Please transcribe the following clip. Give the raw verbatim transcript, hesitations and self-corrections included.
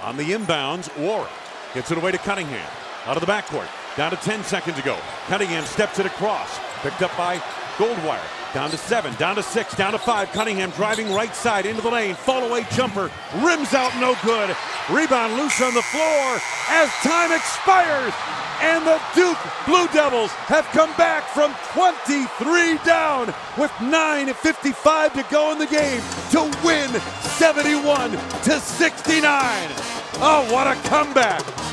On the inbounds, Warren gets it away to Cunningham. Out of the backcourt, down to ten seconds ago. Cunningham steps it across. Picked up by Goldwire. Down to seven, down to six, down to five. Cunningham driving right side into the lane. Fall away jumper. Rims out, no good. Rebound loose on the floor as time expires. And the Duke Blue Devils have come back from twenty-three down with nine fifty-five to go in the game to win seventy-one to sixty-nine. Oh, what a comeback.